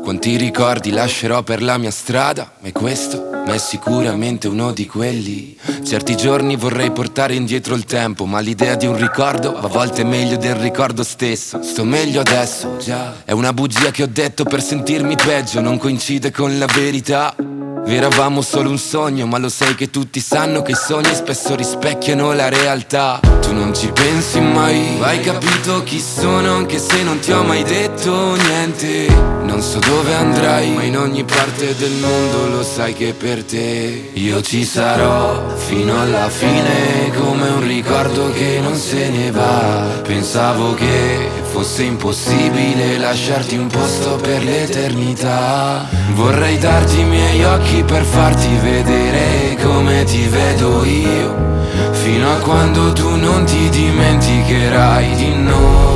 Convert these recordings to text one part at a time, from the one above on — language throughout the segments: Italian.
Quanti ricordi lascerò per la mia strada, ma questo è sicuramente uno di quelli. Certi giorni vorrei portare indietro il tempo, ma l'idea di un ricordo a volte è meglio del ricordo stesso. Sto meglio adesso, già. È una bugia che ho detto per sentirmi peggio, non coincide con la verità. Eravamo solo un sogno, ma lo sai che tutti sanno che i sogni spesso rispecchiano la realtà. Tu non ci pensi mai, hai capito chi sono anche se non ti ho mai detto niente. Non so dove andrai, ma in ogni parte del mondo lo sai che per te io ci sarò fino alla fine, come un ricordo che non se ne va. Pensavo che fosse impossibile lasciarti un posto per l'eternità. Vorrei darti i miei occhi per farti vedere come ti vedo io, fino a quando tu non ti dimenticherai di noi.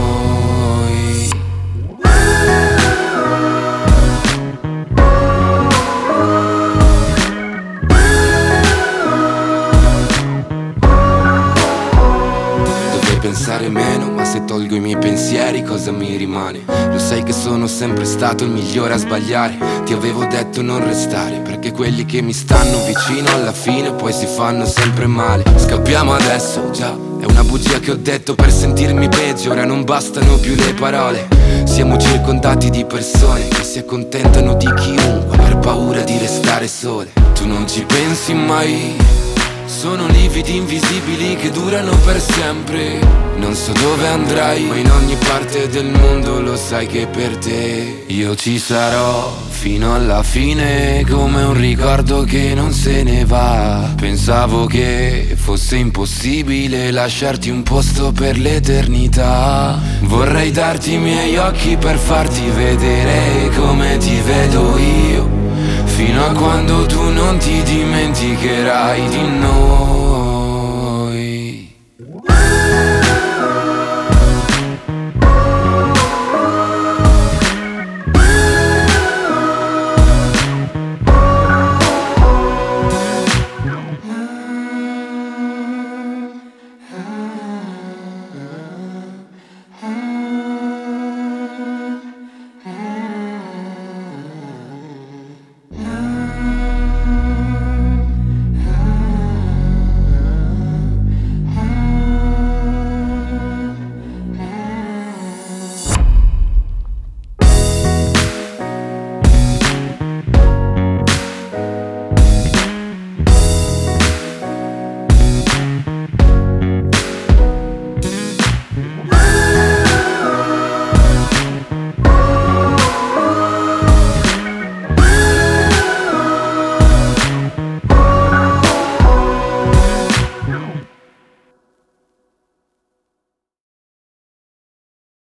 Dovrei pensare meno, ma se tolgo i miei pensieri cosa mi rimane? Lo sai che sono sempre stato il migliore a sbagliare. Ti avevo detto non restare, perché quelli che mi stanno vicino alla fine poi si fanno sempre male. Scappiamo adesso, già. È una bugia che ho detto per sentirmi peggio, ora non bastano più le parole. Siamo circondati di persone che si accontentano di chiunque per paura di restare sole. Tu non ci pensi mai, sono lividi invisibili che durano per sempre. Non so dove andrai, ma in ogni parte del mondo lo sai che per te io ci sarò fino alla fine, come un ricordo che non se ne va. Pensavo che fosse impossibile lasciarti un posto per l'eternità. Vorrei darti i miei occhi per farti vedere come ti vedo io, fino a quando tu non ti dimenticherai di noi.